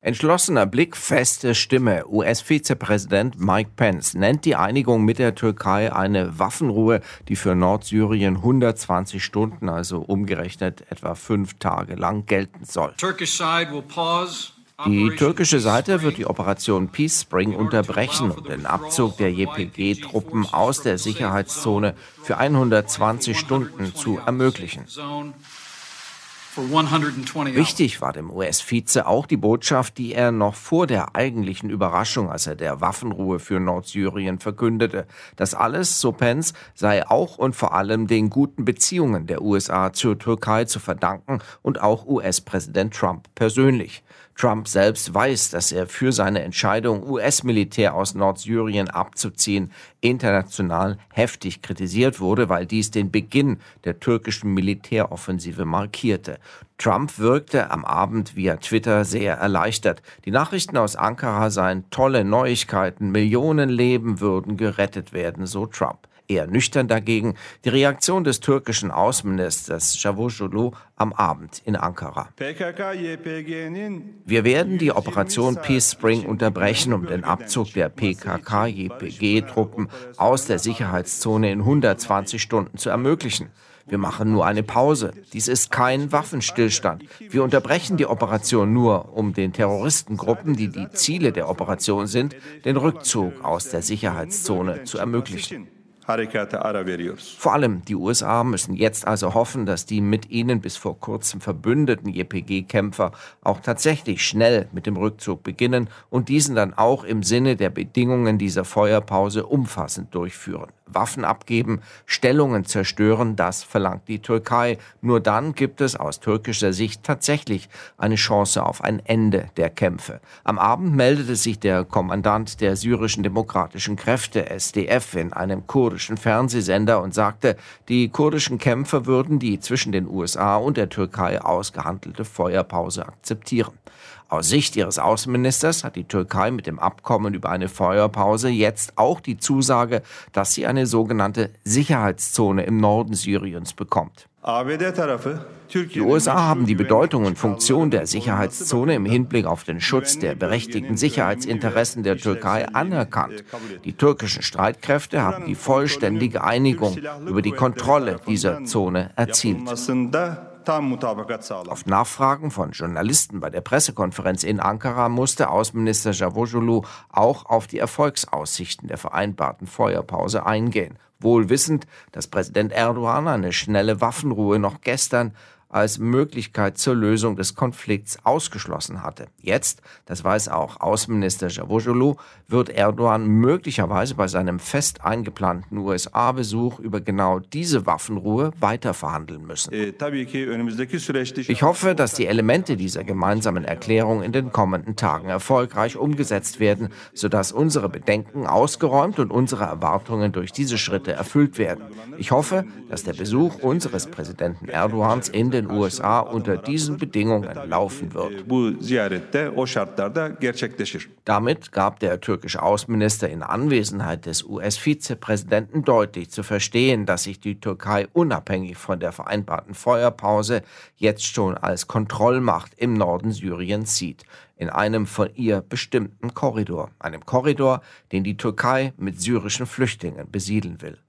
Entschlossener Blick, feste Stimme. US-Vizepräsident Mike Pence nennt die Einigung mit der Türkei eine Waffenruhe, die für Nordsyrien 120 Stunden, also umgerechnet etwa 5 Tage lang, gelten soll. Die türkische Seite wird die Operation Peace Spring unterbrechen, um den Abzug der YPG-Truppen aus der Sicherheitszone für 120 Stunden zu ermöglichen. Wichtig war dem US-Vize auch die Botschaft, die er noch vor der eigentlichen Überraschung, als er der Waffenruhe für Nordsyrien verkündete. Das alles, so Pence, sei auch und vor allem den guten Beziehungen der USA zur Türkei zu verdanken und auch US-Präsident Trump persönlich. Trump selbst weiß, dass er für seine Entscheidung, US-Militär aus Nordsyrien abzuziehen, international heftig kritisiert wurde, weil dies den Beginn der türkischen Militäroffensive markierte. Trump wirkte am Abend via Twitter sehr erleichtert. Die Nachrichten aus Ankara seien tolle Neuigkeiten, Millionen Leben würden gerettet werden, so Trump. Eher nüchtern dagegen die Reaktion des türkischen Außenministers Çavuşoğlu am Abend in Ankara. Wir werden die Operation Peace Spring unterbrechen, um den Abzug der PKK-JPG-Truppen aus der Sicherheitszone in 120 Stunden zu ermöglichen. Wir machen nur eine Pause. Dies ist kein Waffenstillstand. Wir unterbrechen die Operation nur, um den Terroristengruppen, die die Ziele der Operation sind, den Rückzug aus der Sicherheitszone zu ermöglichen. Vor allem die USA müssen jetzt also hoffen, dass die mit ihnen bis vor kurzem verbündeten YPG-Kämpfer auch tatsächlich schnell mit dem Rückzug beginnen und diesen dann auch im Sinne der Bedingungen dieser Feuerpause umfassend durchführen. Waffen abgeben, Stellungen zerstören, das verlangt die Türkei. Nur dann gibt es aus türkischer Sicht tatsächlich eine Chance auf ein Ende der Kämpfe. Am Abend meldete sich der Kommandant der syrischen demokratischen Kräfte, SDF, in einem kurdischen Fernsehsender und sagte, die kurdischen Kämpfer würden die zwischen den USA und der Türkei ausgehandelte Feuerpause akzeptieren. Aus Sicht ihres Außenministers hat die Türkei mit dem Abkommen über eine Feuerpause jetzt auch die Zusage, dass sie eine sogenannte Sicherheitszone im Norden Syriens bekommt. Die USA haben die Bedeutung und Funktion der Sicherheitszone im Hinblick auf den Schutz der berechtigten Sicherheitsinteressen der Türkei anerkannt. Die türkischen Streitkräfte haben die vollständige Einigung über die Kontrolle dieser Zone erzielt. Auf Nachfragen von Journalisten bei der Pressekonferenz in Ankara musste Außenminister Çavuşoğlu auch auf die Erfolgsaussichten der vereinbarten Feuerpause eingehen. Wohl wissend, dass Präsident Erdogan eine schnelle Waffenruhe noch gestern als Möglichkeit zur Lösung des Konflikts ausgeschlossen hatte. Jetzt, das weiß auch Außenminister Çavuşoğlu, wird Erdogan möglicherweise bei seinem fest eingeplanten USA-Besuch über genau diese Waffenruhe weiterverhandeln müssen. Ich hoffe, dass die Elemente dieser gemeinsamen Erklärung in den kommenden Tagen erfolgreich umgesetzt werden, sodass unsere Bedenken ausgeräumt und unsere Erwartungen durch diese Schritte erfüllt werden. Ich hoffe, dass der Besuch unseres Präsidenten Erdogans in den USA unter diesen Bedingungen laufen wird. Damit gab der türkische Außenminister in Anwesenheit des US-Vizepräsidenten deutlich zu verstehen, dass sich die Türkei unabhängig von der vereinbarten Feuerpause jetzt schon als Kontrollmacht im Norden Syriens sieht, in einem von ihr bestimmten Korridor, einem Korridor, den die Türkei mit syrischen Flüchtlingen besiedeln will.